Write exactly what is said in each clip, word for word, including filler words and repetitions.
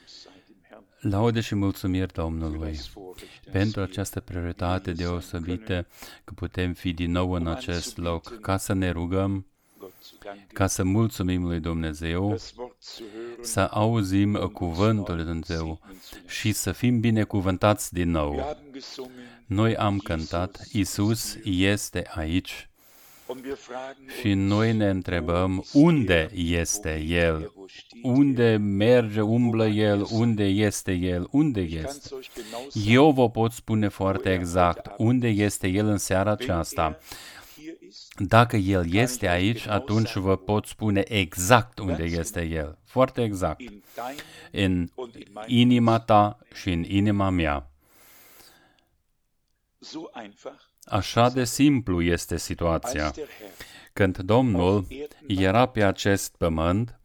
Laude și mulțumiri Domnului pentru această prioritate deosebită că putem fi din nou în acest loc, ca să ne rugăm, ca să mulțumim lui Dumnezeu, să auzim cuvântul lui Dumnezeu și să fim binecuvântați din nou. Noi am cântat, Iisus este aici. Și noi ne întrebăm, unde este El? Unde merge, umblă El? Unde este El? Unde este? Eu vă pot spune foarte exact unde este El în seara aceasta. Dacă El este aici, atunci vă pot spune exact unde este El. Foarte exact. În inima ta și în inima mea. Așa de simplu este situația. Când Domnul era pe acest pământ,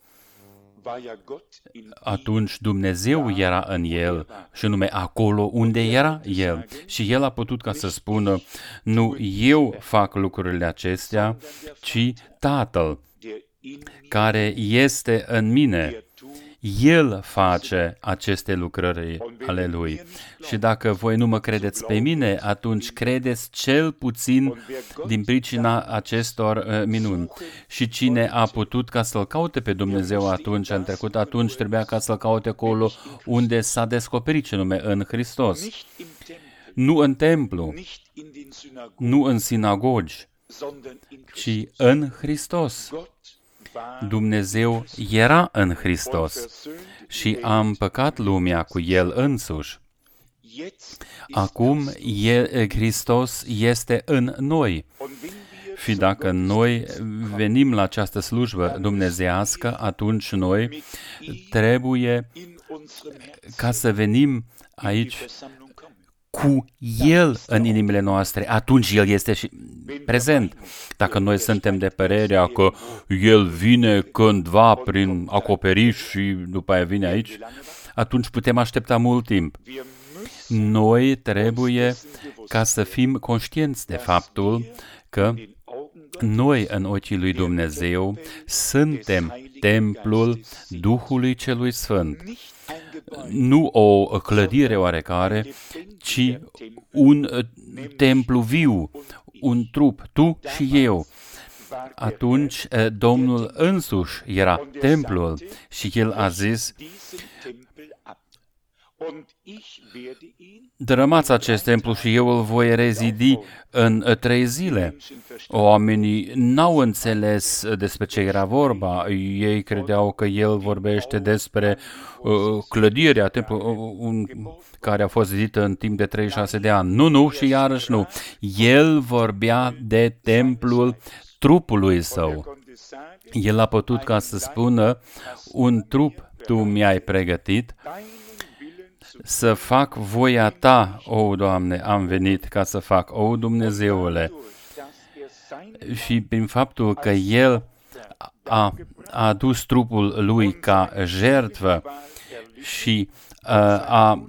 atunci Dumnezeu era în El și nume acolo unde era El. Și El a putut ca să spună, nu eu fac lucrurile acestea, ci Tatăl care este în mine. El face aceste lucrări ale Lui. Și dacă voi nu mă credeți pe mine, atunci credeți cel puțin din pricina acestor uh, minuni. Și cine a putut ca să-L caute pe Dumnezeu atunci, în trecut, atunci trebuia ca să-L caute acolo unde s-a descoperit ce nume, în Hristos. Nu în templu, nu în sinagogi, ci în Hristos. Dumnezeu era în Hristos și a împăcat lumea cu El însuși. Acum El, Hristos este în noi. Și dacă noi venim la această slujbă dumnezeiască, atunci noi trebuie ca să venim aici cu El în inimile noastre, atunci El este și prezent. Dacă noi suntem de părerea că El vine cândva prin acoperiș și după aia vine aici, atunci putem aștepta mult timp. Noi trebuie ca să fim conștienți de faptul că noi, în ochii lui Dumnezeu, suntem templul Duhului Celui Sfânt. Nu o clădire oarecare, ci un templu viu, un trup, tu și eu. Atunci Domnul însuși era templul și El a zis, dărâmați acest templu și eu îl voi rezidi în trei zile. Oamenii n-au înțeles despre ce era vorba. Ei credeau că El vorbește despre uh, clădirea templului uh, un, care a fost zidită în timp de treizeci și șase de ani. Nu, nu și iarăși nu. El vorbea de templul trupului Său. El a putut ca să spună, un trup tu mi-ai pregătit, să fac voia Ta, o, Doamne, am venit ca să fac, o, Dumnezeule. Și prin faptul că El a, a adus trupul Lui ca jertfă și a, a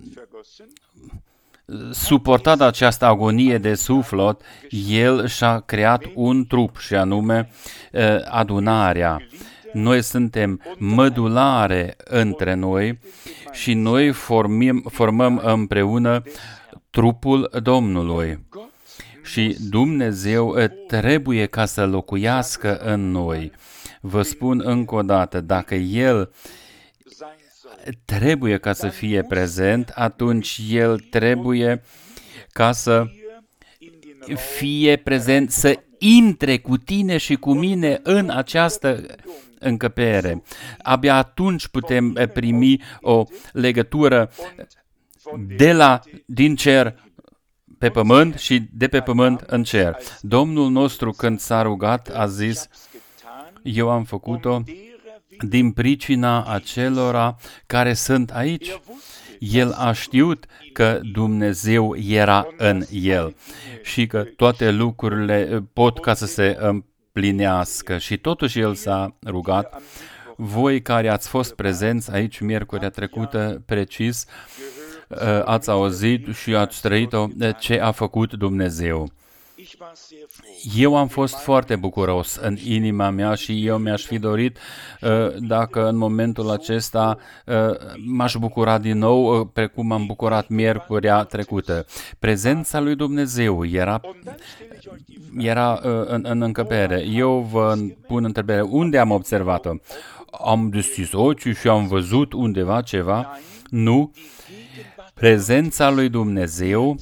suportat această agonie de suflet, El și-a creat un trup și anume adunarea. Noi suntem mădulare între noi și noi formim, formăm împreună trupul Domnului. Și Dumnezeu trebuie ca să locuiască în noi. Vă spun încă o dată, dacă El trebuie ca să fie prezent, atunci El trebuie ca să fie prezent, să intre cu tine și cu mine în această încăpere. Abia atunci putem primi o legătură de la, din cer pe pământ și de pe pământ în cer. Domnul nostru, când s-a rugat, a zis, eu am făcut-o din pricina acelora care sunt aici. El a știut că Dumnezeu era în El și că toate lucrurile pot ca să se împlinească. Și totuși El s-a rugat. Voi care ați fost prezenți aici miercurea trecută, precis, ați auzit și ați trăit-o ce a făcut Dumnezeu. Eu am fost foarte bucuros în inima mea și eu mi-aș fi dorit dacă în momentul acesta m-aș bucura din nou, precum m-am bucurat miercurea trecută. Prezența lui Dumnezeu era, era în, în încăpere. Eu vă pun întrebare, unde am observat-o? Am deschis ochii și am văzut undeva ceva? Nu. Prezența lui Dumnezeu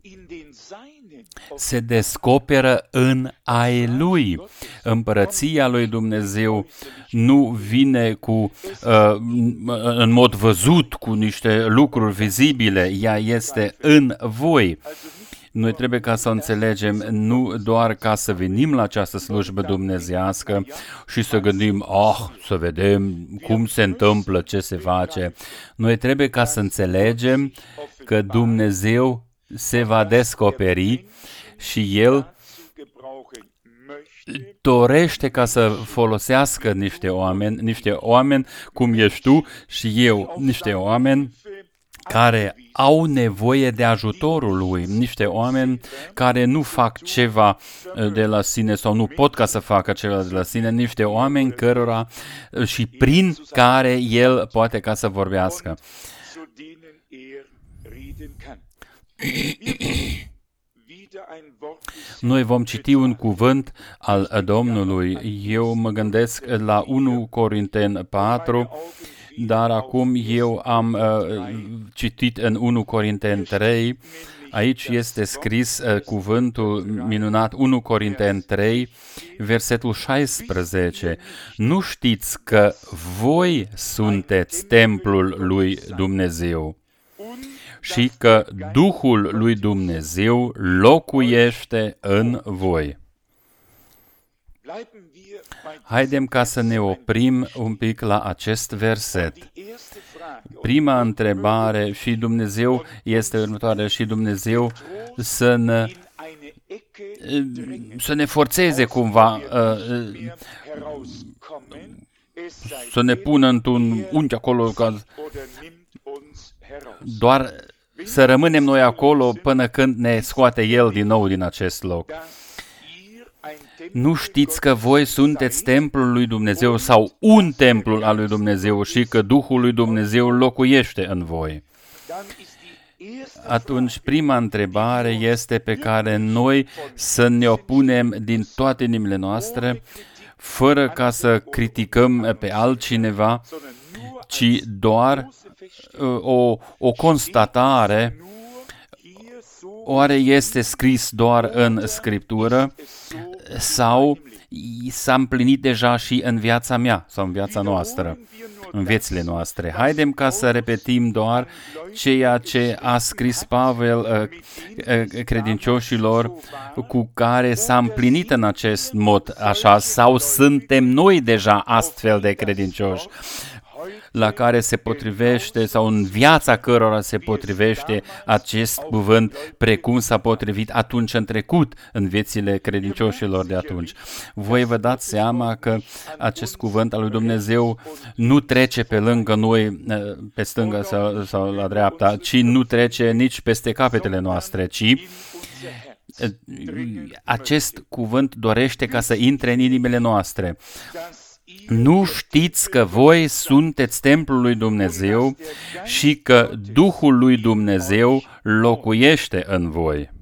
se descoperă în ai Lui. Împărăția lui Dumnezeu nu vine cu, uh, în mod văzut, cu niște lucruri vizibile. Ea este în voi. Noi trebuie ca să o înțelegem, nu doar ca să venim la această slujbă dumnezeiască și să gândim, ah, să vedem cum se întâmplă, ce se face. Noi trebuie ca să înțelegem că Dumnezeu se va descoperi și El dorește ca să folosească niște oameni, niște oameni cum ești tu și eu, niște oameni care au nevoie de ajutorul Lui, niște oameni care nu fac ceva de la sine sau nu pot ca să facă ceva de la sine, niște oameni cărora și prin care El poate ca să vorbească. Noi vom citi un cuvânt al Domnului. Eu mă gândesc la unu Corinteni patru, dar acum eu am uh, citit în unu Corinteni trei. Aici este scris uh, cuvântul minunat, unu Corinteni trei, versetul șaisprezece. Nu știți că voi sunteți templul lui Dumnezeu și că Duhul lui Dumnezeu locuiește în voi. Haidem ca să ne oprim un pic la acest verset. Prima întrebare și Dumnezeu este următoarea și Dumnezeu să ne, să ne forțeze cumva, să ne pună într-un unghi acolo, ca doar să rămânem noi acolo până când ne scoate El din nou din acest loc. Nu știți că voi sunteți templul lui Dumnezeu sau un templu al lui Dumnezeu și că Duhul lui Dumnezeu locuiește în voi? Atunci, prima întrebare este pe care noi să ne o punem din toate inimile noastre, fără ca să criticăm pe altcineva, ci doar o, o constatare. Oare este scris doar în Scriptură sau s-a împlinit deja și în viața mea sau în viața noastră, în viețile noastre? Haidem ca să repetim doar ceea ce a scris Pavel credincioșilor cu care s-a împlinit în acest mod așa, sau suntem noi deja astfel de credincioși la care se potrivește sau în viața cărora se potrivește acest cuvânt precum s-a potrivit atunci în trecut în viețile credincioșilor de atunci. Voi vă dați seama că acest cuvânt al lui Dumnezeu nu trece pe lângă noi, pe stânga sau, sau la dreapta, ci nu trece nici peste capetele noastre, ci acest cuvânt dorește ca să intre în inimile noastre. Nu știți că voi sunteți templul lui Dumnezeu și că Duhul lui Dumnezeu locuiește în voi?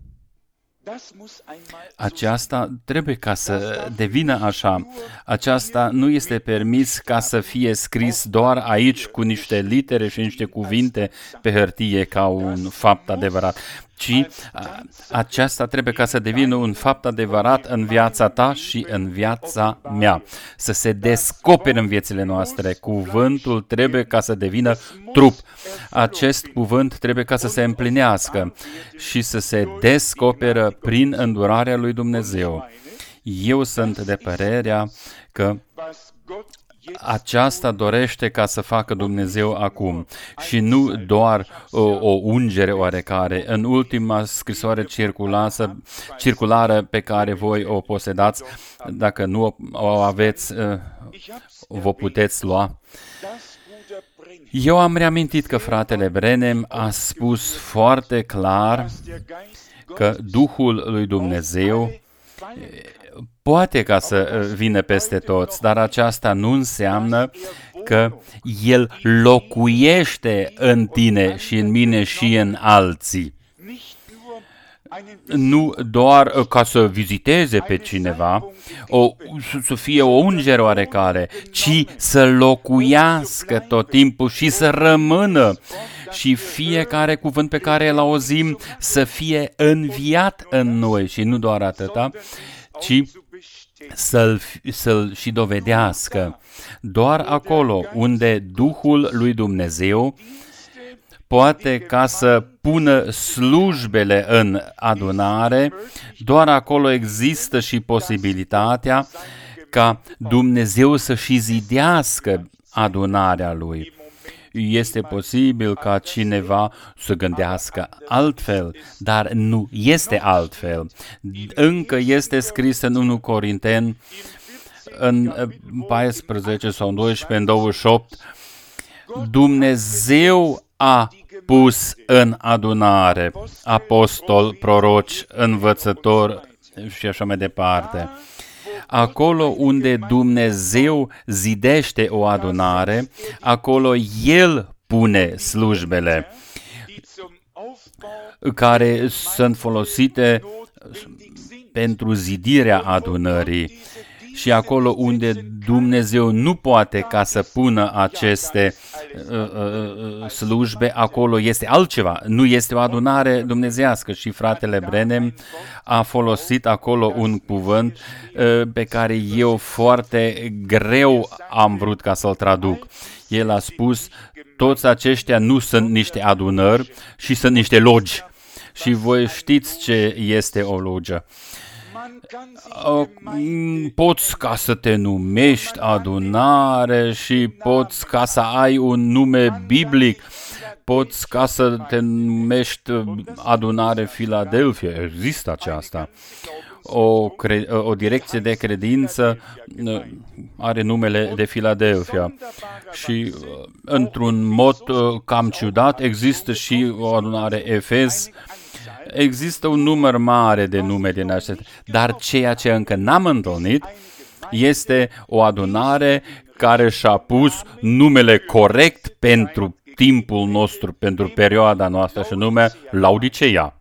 Aceasta trebuie ca să devină așa. Aceasta nu este permis ca să fie scris doar aici cu niște litere și niște cuvinte pe hârtie ca un fapt adevărat, ci aceasta trebuie ca să devină un fapt adevărat în viața ta și în viața mea. Să se descopere în viețile noastre. Cuvântul trebuie ca să devină trup. Acest cuvânt trebuie ca să se împlinească și să se descoperă prin îndurarea lui Dumnezeu. Eu sunt de părerea că aceasta dorește ca să facă Dumnezeu acum și nu doar o, o ungere oarecare. În ultima scrisoare circulară, circulară pe care voi o posedați, dacă nu o aveți, vă puteți lua. Eu am reamintit că fratele Brenem a spus foarte clar că Duhul lui Dumnezeu poate ca să vină peste toți, dar aceasta nu înseamnă că El locuiește în tine și în mine și în alții. Nu doar ca să viziteze pe cineva, o, să fie o ungere oarecare, ci să locuiască tot timpul și să rămână. Și fiecare cuvânt pe care îl auzim să fie înviat în noi și nu doar atâta, ci să-l, să-l și dovedească. Doar acolo unde Duhul lui Dumnezeu poate ca să pună slujbele în adunare, doar acolo există și posibilitatea ca Dumnezeu să și zidească adunarea Lui. Este posibil ca cineva să gândească altfel, dar nu este altfel. Încă este scris în întâi Corinteni, în paisprezece sau doisprezece, în douăzeci și opt, Dumnezeu a pus în adunare apostol, proroci, învățători și așa mai departe. Acolo unde Dumnezeu zidește o adunare, acolo El pune slujbele care sunt folosite pentru zidirea adunării. Și acolo unde Dumnezeu nu poate ca să pună aceste uh, uh, slujbe, acolo este altceva. Nu este o adunare dumnezeiască. Și fratele Brenem a folosit acolo un cuvânt uh, pe care eu foarte greu am vrut ca să-l traduc. El a spus, toți aceștia nu sunt niște adunări, și sunt niște logi. Și voi știți ce este o logă. Poți ca să te numești adunare și poți ca să ai un nume biblic, poți ca să te numești adunare Filadelfia, există aceasta. O, cre- o direcție de credință are numele de Filadelfia și într-un mod cam ciudat există și o adunare Efes. Există un număr mare de nume din acestea, dar ceea ce încă n-am întâlnit este o adunare care și-a pus numele corect pentru timpul nostru, pentru perioada noastră, și nume Laodiceea.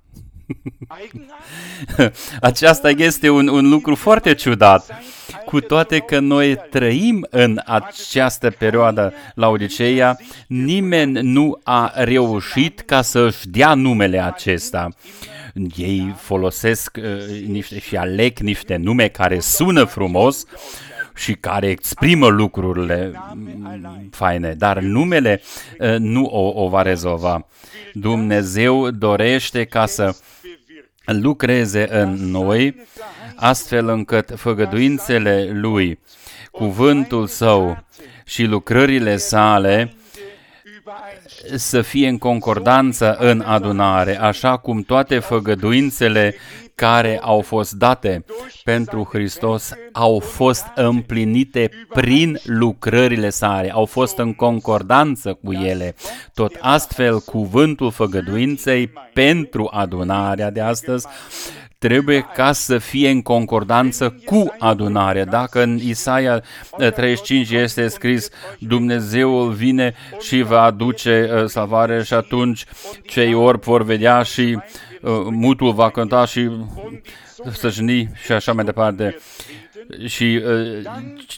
Aceasta este un, un lucru foarte ciudat, cu toate că noi trăim în această perioadă Laodiceea, nimeni nu a reușit ca să-și dea numele acesta. Ei folosesc uh, niște și aleg niște nume care sună frumos și care exprimă lucrurile faine, dar numele uh, nu o, o va rezolva. Dumnezeu dorește ca să lucreze în noi, astfel încât făgăduințele Lui, cuvântul Său și lucrările Sale să fie în concordanță în adunare, așa cum toate făgăduințele care au fost date pentru Hristos au fost împlinite prin lucrările Sale, au fost în concordanță cu ele. Tot astfel, cuvântul făgăduinței pentru adunarea de astăzi trebuie ca să fie în concordanță cu adunarea. Dacă în Isaia treizeci și cinci este scris Dumnezeul vine și va aduce uh, salvare, și atunci cei orbi vor vedea și uh, mutul va cânta și săjni și așa mai departe. Și uh,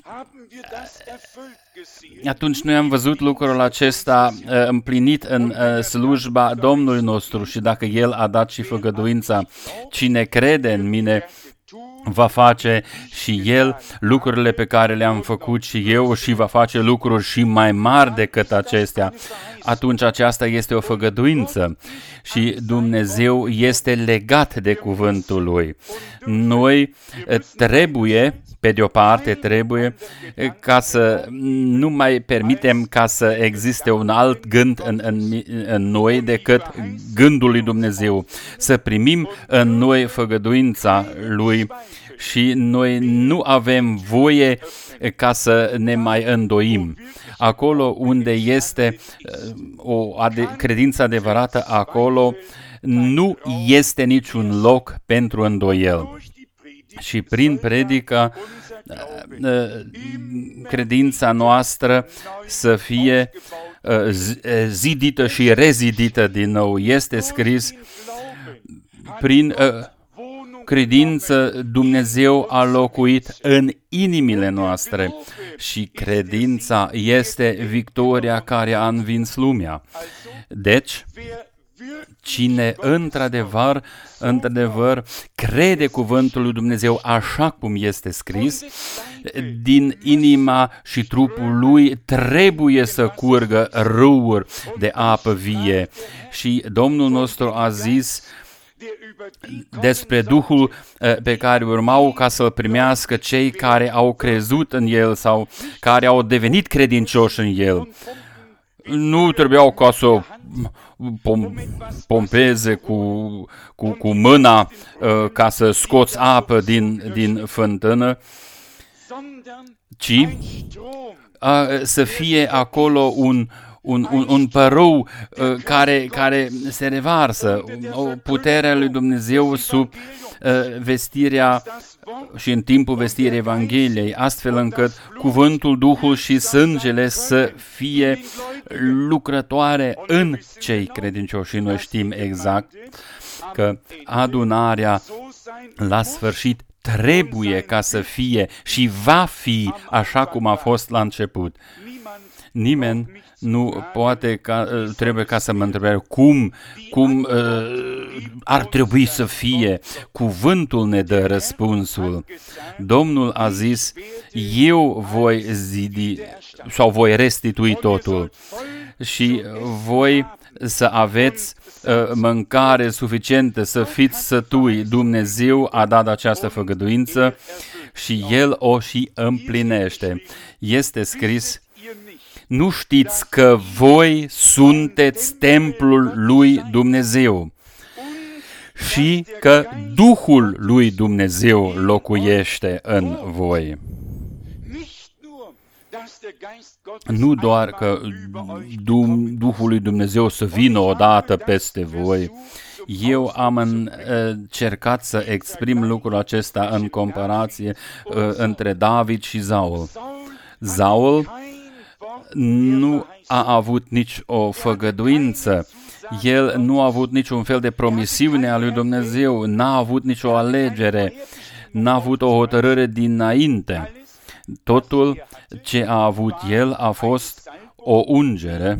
atunci noi am văzut lucrul acesta uh, împlinit în uh, slujba Domnului nostru, și dacă El a dat și făgăduința, cine crede în mine va face și el lucrurile pe care le-am făcut și eu, și va face lucruri și mai mari decât acestea. Atunci aceasta este o făgăduință și Dumnezeu este legat de cuvântul Lui. Noi trebuie, pe de o parte, trebuie ca să nu mai permitem ca să existe un alt gând în, în, în noi decât gândul lui Dumnezeu. Să primim în noi făgăduința Lui și noi nu avem voie ca să ne mai îndoim. Acolo unde este o ade- credință adevărată, acolo nu este niciun loc pentru îndoiel. Și prin predică, credința noastră să fie zidită și rezidită din nou. Este scris, prin credință Dumnezeu a locuit în inimile noastre și credința este victoria care a învins lumea. Deci, cine într-adevăr, într-adevăr crede cuvântul lui Dumnezeu așa cum este scris, din inima și trupul lui trebuie să curgă râuri de apă vie. Și Domnul nostru a zis despre Duhul pe care urmau ca să-L primească cei care au crezut în El sau care au devenit credincioși în El. Nu trebuiau ca să pom- pompeze cu, cu, cu mâna uh, ca să scoți apă din, din fântână, ci uh, să fie acolo un, un, un, un părâu uh, care, care se revarsă, o putere a lui Dumnezeu sub uh, vestirea și în timpul vestirii Evangheliei, astfel încât cuvântul, Duhul și sângele să fie lucrătoare în cei credincioși. Și noi știm exact că adunarea la sfârșit trebuie ca să fie și va fi așa cum a fost la început. Nimeni nu poate, ca, trebuie ca să mă întrebe cum, cum uh, ar trebui să fie. Cuvântul ne dă răspunsul. Domnul a zis, eu voi zidi sau voi restitui totul și voi să aveți uh, mâncare suficientă, să fiți sătui. Dumnezeu a dat această făgăduință și El o și împlinește. Este scris, nu știți că voi sunteți templul lui Dumnezeu și că Duhul lui Dumnezeu locuiește în voi. Nu doar că Duhul lui Dumnezeu să vină odată peste voi. Eu am încercat să exprim lucrul acesta în comparație între David și Saul. Saul nu a avut nici o făgăduință, el nu a avut niciun fel de promisiune a lui Dumnezeu, n-a avut nicio alegere, n-a avut o hotărâre dinainte. Totul ce a avut el a fost o ungere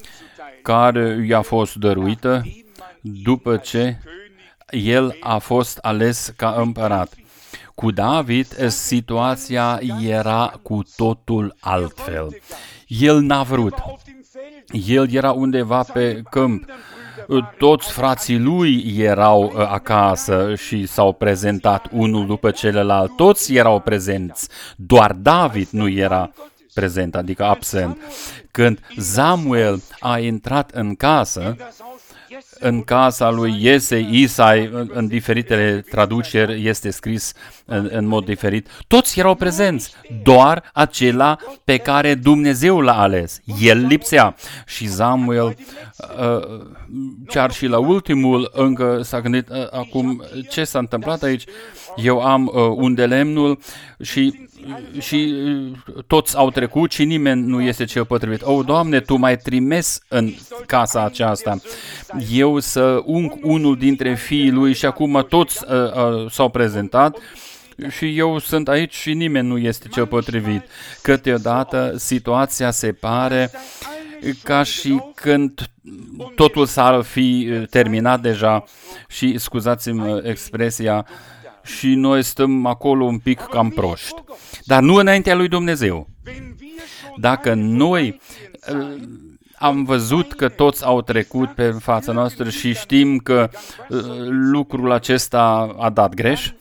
care i-a fost dăruită după ce el a fost ales ca împărat. Cu David, situația era cu totul altfel. El n-a vrut. El era undeva pe câmp. Toți frații lui erau acasă și s-au prezentat unul după celălalt. Toți erau prezenți. Doar David nu era prezent, adică absent. Când Samuel a intrat în casă, în casa lui Iesei, Isai, în, în diferitele traduceri este scris în, în mod diferit, toți erau prezenți, doar acela pe care Dumnezeu l-a ales. El lipsea. Și Samuel, uh, chiar și la ultimul, încă s-a gândit, uh, acum, ce s-a întâmplat aici? Eu am uh, un de lemnul și și toți au trecut și nimeni nu este cel potrivit. O, Doamne, Tu m-ai trimis în casa aceasta. Eu să ung unul dintre fiii lui și acum toți uh, uh, s-au prezentat și eu sunt aici și nimeni nu este cel potrivit. Câteodată situația se pare ca și când totul s-ar fi terminat deja și, scuzați-mi expresia, și noi stăm acolo un pic cam proști. Dar nu înaintea lui Dumnezeu. Dacă noi uh, am văzut că toți au trecut pe fața noastră și știm că uh, lucrul acesta a dat greș,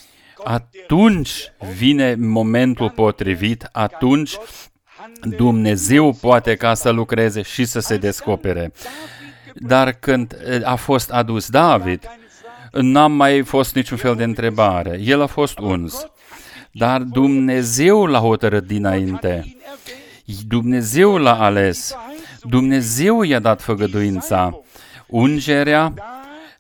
atunci vine momentul potrivit, atunci Dumnezeu poate ca să lucreze și să se descopere. Dar când a fost adus David, n-am mai fost niciun fel de întrebare. El a fost uns. Dar Dumnezeu l-a hotărât dinainte. Dumnezeu l-a ales. Dumnezeu i-a dat făgăduința. Ungerea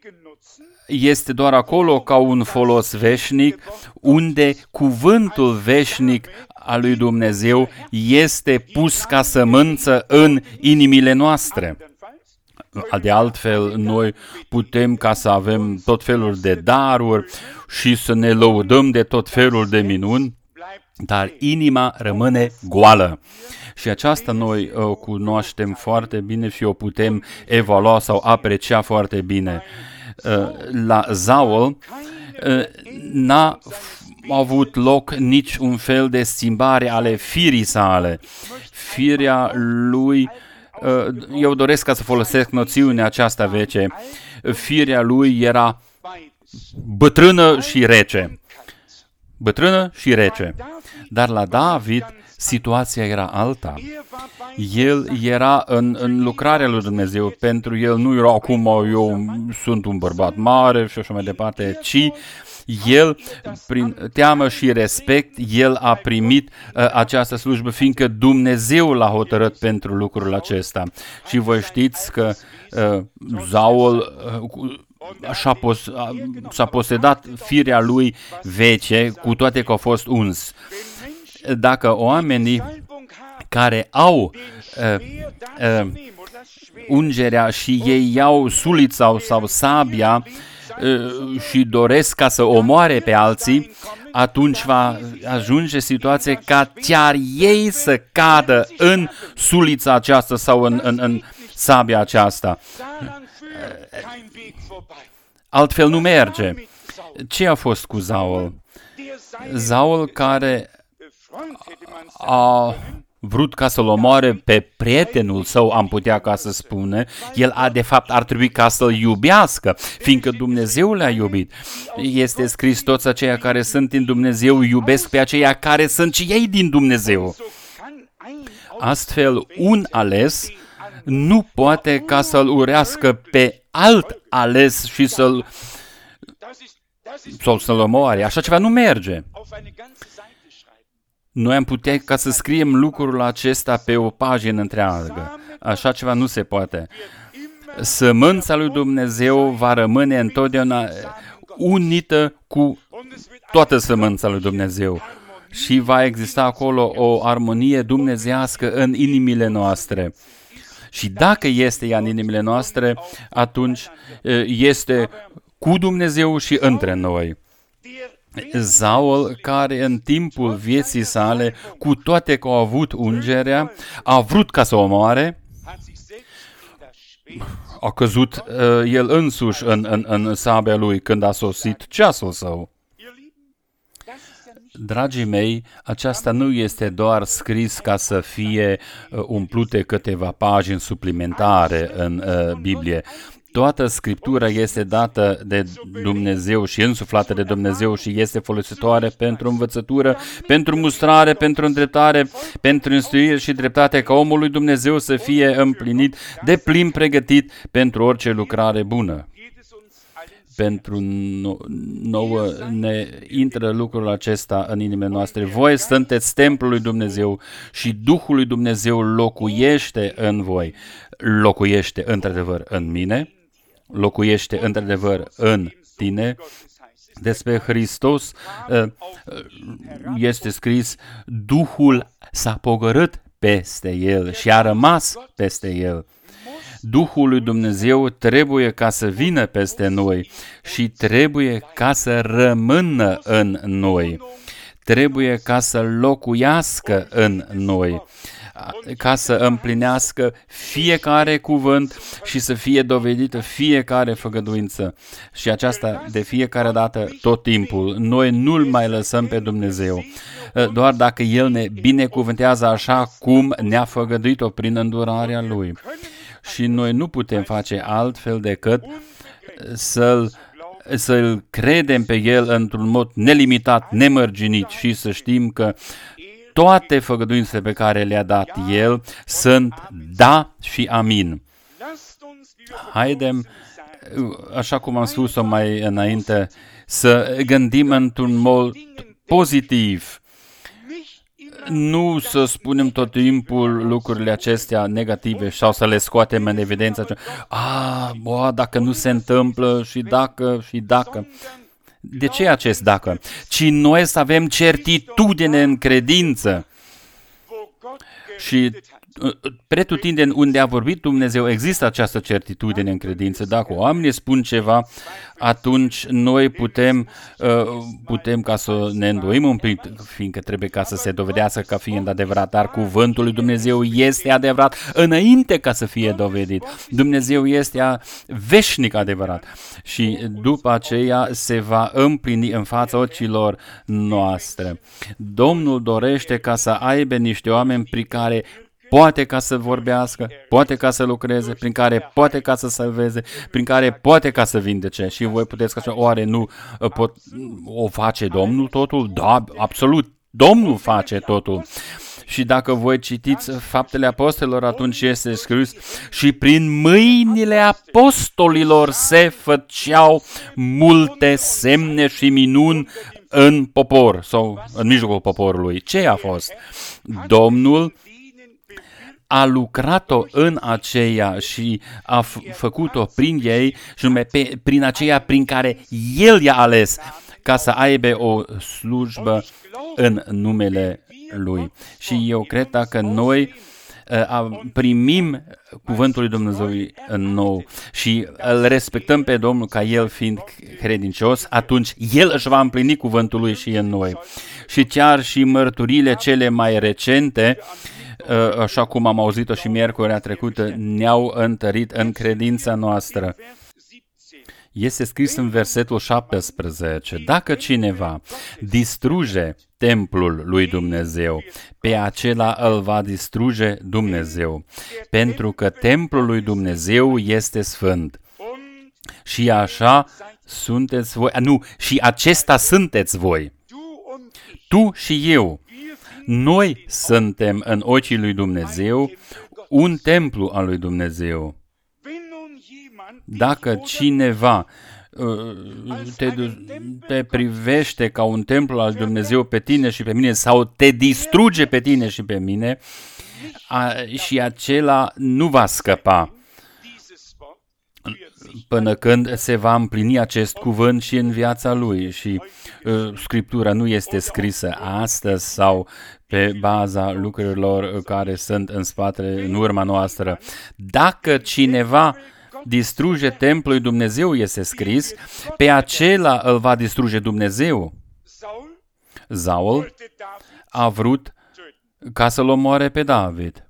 este doar acolo ca un folos veșnic, unde cuvântul veșnic al lui Dumnezeu este pus ca sămânță în inimile noastre. De altfel, noi putem ca să avem tot felul de daruri și să ne lăudăm de tot felul de minuni, dar inima rămâne goală. Și aceasta noi o cunoaștem foarte bine și o putem evalua sau aprecia foarte bine. La Saul n-a avut loc nici un fel de schimbare ale firii sale. Firea lui, eu doresc ca să folosesc noțiunea aceasta veche, firea lui era bătrână și rece. Bătrână și rece. Dar la David situația era alta. El era în, în lucrarea lui Dumnezeu. Pentru el nu era acum eu sunt un bărbat mare și așa mai departe, ci el, prin teamă și respect, el a primit uh, această slujbă, fiindcă Dumnezeu l-a hotărât pentru lucrul acesta. Și voi știți că uh, Saul uh, și-a, pos- s-a posedat firea lui veche, cu toate că a fost uns. Dacă oamenii care au uh, uh, ungerea și ei iau sulița sau, sau sabia uh, și doresc ca să omoare pe alții, atunci va ajunge situația ca chiar ei să cadă în sulița aceasta sau în, în, în sabia aceasta. Altfel nu merge. Ce a fost cu Saul? Saul care a vrut ca să-l omoare pe prietenul său, am putea ca să spune, el a, de fapt ar trebui ca să-l iubească, fiindcă Dumnezeu le-a iubit. Este scris, toți aceia care sunt din Dumnezeu iubesc pe aceia care sunt și ei din Dumnezeu. Astfel, un ales nu poate ca să-l urească pe alt ales și să-l sau să-l omoare. Așa ceva nu merge. Noi am putea ca să scriem lucrul acesta pe o pagină întreagă. Așa ceva nu se poate. Sămânța lui Dumnezeu va rămâne întotdeauna unită cu toată sămânța lui Dumnezeu. Și va exista acolo o armonie dumnezeiască în inimile noastre. Și dacă este ea în inimile noastre, atunci este cu Dumnezeu și între noi. Saul, care în timpul vieții sale, cu toate că a avut ungerea, a vrut ca să o omoare, a căzut uh, el însuși în, în, în sabia lui când a sosit ceasul său. Dragii mei, aceasta nu este doar scris ca să fie uh, umplute câteva pagini suplimentare în uh, Biblie. Toată Scriptura este dată de Dumnezeu și însuflată de Dumnezeu și este folositoare pentru învățătură, pentru mustrare, pentru îndreptare, pentru instruire și dreptate, ca omul lui Dumnezeu să fie împlinit, deplin pregătit pentru orice lucrare bună. Pentru nouă ne intră lucrul acesta în inimile noastre. Voi sunteți templul lui Dumnezeu și Duhul lui Dumnezeu locuiește în voi. Locuiește într-adevăr în mine, locuiește într-adevăr în tine. Despre Hristos este scris, Duhul s-a pogorât peste El și a rămas peste El. Duhul lui Dumnezeu trebuie ca să vină peste noi și trebuie ca să rămână în noi. Trebuie ca să locuiască în noi, ca să împlinească fiecare cuvânt și să fie dovedită fiecare făgăduință. Și aceasta de fiecare dată, tot timpul. Noi nu-L mai lăsăm pe Dumnezeu, doar dacă El ne binecuvântează așa cum ne-a făgăduit-o prin îndurarea Lui. Și noi nu putem face altfel decât să-L să-L credem pe El într-un mod nelimitat, nemărginit și să știm că toate făgăduințele pe care le-a dat El sunt da și amin. Haidem, așa cum am spus-o mai înainte, să gândim într-un mod pozitiv. Nu să spunem tot timpul lucrurile acestea negative sau să le scoatem în evidență. A, bă, dacă nu se întâmplă și dacă și dacă. De ce acest dacă? Ci noi să avem certitudine în credință. Și pretutindeni unde a vorbit Dumnezeu, există această certitudine în credință. Dacă oamenii spun ceva, atunci noi putem, putem ca să ne îndoim un pic, fiindcă trebuie ca să se dovedească ca fiind adevărat, dar cuvântul lui Dumnezeu este adevărat înainte ca să fie dovedit. Dumnezeu este veșnic adevărat și după aceea se va împlini în fața ochilor noastre. Domnul dorește ca să aibă niște oameni prin care poate ca să vorbească, poate ca să lucreze, prin care poate ca să salveze, prin care poate ca să vindece. Și voi puteți ca oare nu pot, o face Domnul totul? Da, absolut, Domnul face totul. Și dacă voi citiți Faptele Apostolilor, atunci este scris: și prin mâinile apostolilor se făceau multe semne și minuni în popor sau în mijlocul poporului. Ce a fost? Domnul a lucrat-o în aceea și a f- făcut-o prin ei și nume pe, prin aceea prin care El i-a ales ca să aibă o slujbă în numele Lui. Și eu cred dacă noi uh, primim cuvântul lui Dumnezeu în nou și îl respectăm pe Domnul ca El fiind credincios, atunci El își va împlini cuvântul Lui și în noi. Și chiar și mărturile cele mai recente, așa cum am auzit-o și miercurea trecută, ne-au întărit în credința noastră. Este scris în versetul șaptesprezece: dacă cineva distruge templul lui Dumnezeu, pe acela îl va distruge Dumnezeu, pentru că templul lui Dumnezeu este sfânt. Și așa sunteți voi, nu, și acesta sunteți voi, tu și eu. Noi suntem în ochii lui Dumnezeu un templu al lui Dumnezeu. Dacă cineva te, te privește ca un templu al lui Dumnezeu pe tine și pe mine sau te distruge pe tine și pe mine, a, și acela nu va scăpa până când se va împlini acest cuvânt și în viața lui. Și uh, Scriptura nu este scrisă astăzi sau pe baza lucrurilor care sunt în spatele, în urma noastră. Dacă cineva distruge templul lui Dumnezeu, este scris, pe acela îl va distruge Dumnezeu. Saul a vrut ca să-l omoare pe David.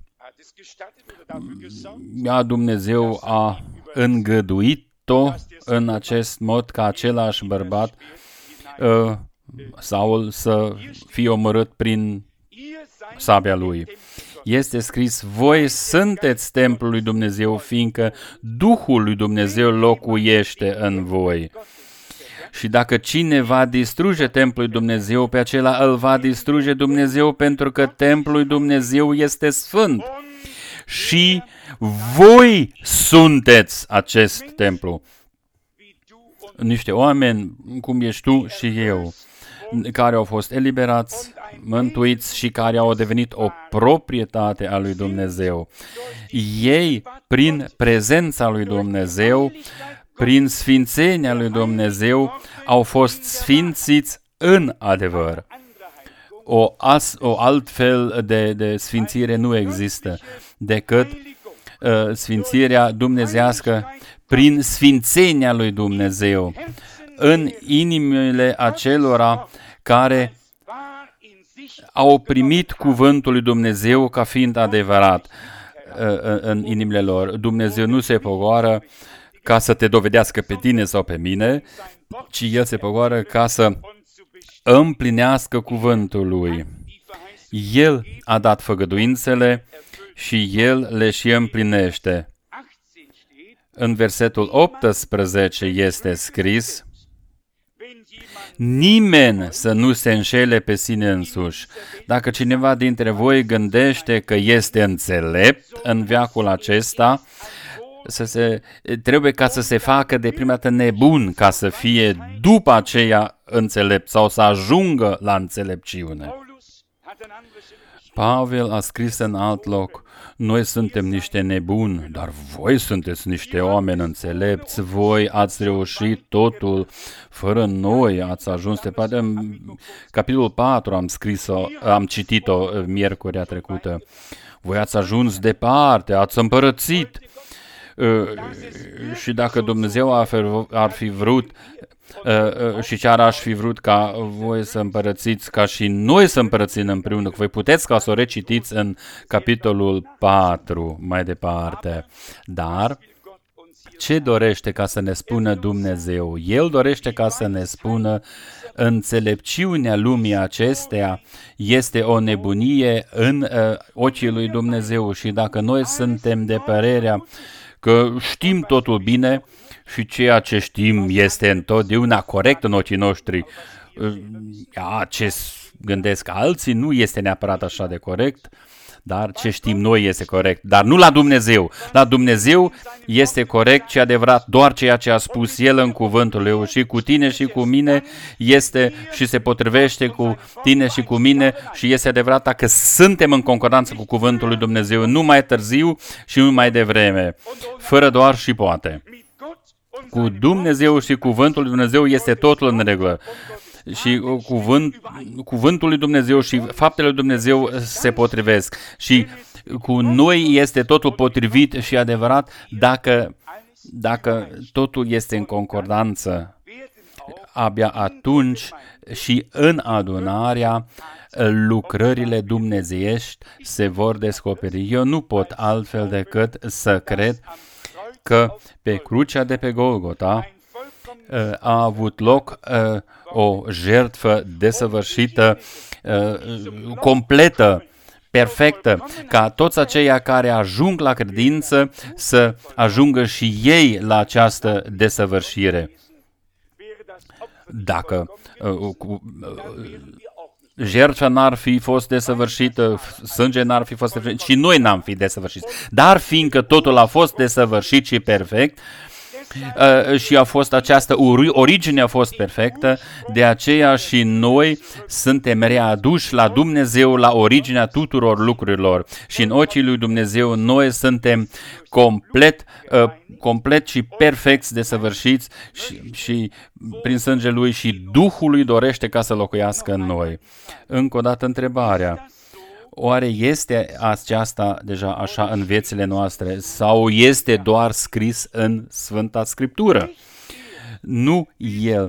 Ja, Dumnezeu a îngăduit-o în acest mod ca același bărbat, uh, Saul, să fie omorât prin sabia lui. Este scris: voi sunteți templul lui Dumnezeu, fiindcă Duhul lui Dumnezeu locuiește în voi. Și dacă cineva distruge templul lui Dumnezeu, pe acela îl va distruge Dumnezeu, pentru că templul lui Dumnezeu este sfânt. Și voi sunteți acest templu. Niște oameni, cum ești tu și eu, care au fost eliberați, mântuiți și care au devenit o proprietate a lui Dumnezeu. Ei, prin prezența lui Dumnezeu, prin sfințenia lui Dumnezeu, au fost sfințiți în adevăr. O, as, o altfel de, de sfințire nu există decât uh, sfințirea dumnezească prin sfințenia lui Dumnezeu în inimile acelora care au primit cuvântul lui Dumnezeu ca fiind adevărat uh, în inimile lor. Dumnezeu nu se pogoară ca să te dovedească pe tine sau pe mine, ci El se pogoară ca să împlinească cuvântul Lui. El a dat făgăduințele și El le și împlinește. În versetul optsprezece este scris: nimeni să nu se înșele pe sine însuși. Dacă cineva dintre voi gândește că este înțelept în veacul acesta, să se, trebuie ca să se facă de prima dată nebun ca să fie după aceea înțelept sau să ajungă la înțelepciune. Pavel a scris în alt loc: noi suntem niște nebuni, dar voi sunteți niște oameni înțelepți, voi ați reușit totul, fără noi ați ajuns departe. În capitolul patru am scris-o, am citit-o miercurea trecută. Voi ați ajuns departe, ați împărățit. Și dacă Dumnezeu ar fi vrut și chiar aș fi vrut ca voi să împărățiți, ca și noi să împărățim împreună cu voi, puteți ca să o recitiți în capitolul patru mai departe. Dar ce dorește ca să ne spună Dumnezeu? El dorește ca să ne spună: înțelepciunea lumii acesteia este o nebunie în uh, ochii lui Dumnezeu, și dacă noi suntem de părerea că știm totul bine și ceea ce știm este întotdeauna corect în ochii noștri, a, ce gândesc alții nu este neapărat așa de corect, dar ce știm noi este corect. Dar nu la Dumnezeu. La Dumnezeu este corect și adevărat doar ceea ce a spus El în cuvântul Lui, și cu tine și cu mine este și se potrivește cu tine și cu mine și este adevărat dacă suntem în concordanță cu cuvântul lui Dumnezeu, nu mai târziu și nu mai devreme, fără doar și poate. Cu Dumnezeu și cuvântul lui Dumnezeu este totul în regulă. Și cuvânt, cuvântul lui Dumnezeu și faptele lui Dumnezeu se potrivesc. Și cu noi este totul potrivit și adevărat dacă, dacă totul este în concordanță. Abia atunci și în adunarea lucrările dumnezeiești se vor descoperi. Eu nu pot altfel decât să cred că pe crucea de pe Golgota a avut loc uh, o jertfă desăvârșită, uh, completă, perfectă, ca toți aceia care ajung la credință să ajungă și ei la această desăvârșire. Dacă uh, uh, jertfa n-ar fi fost desăvârșită, sânge n-ar fi fost desăvârșit și noi n-am fi desăvârșiți. Dar fiindcă totul a fost desăvârșit și perfect, Uh, și a fost această origine a fost perfectă, de aceea și noi suntem readuși la Dumnezeu, la originea tuturor lucrurilor, și în ochii lui Dumnezeu noi suntem complet, uh, complet și perfecți desăvârșiți și, și prin sângele lui, și Duhul lui dorește ca să locuiască în noi. Încă o dată întrebarea: oare este aceasta deja așa în viețile noastre sau este doar scris în Sfânta Scriptură? Nu El.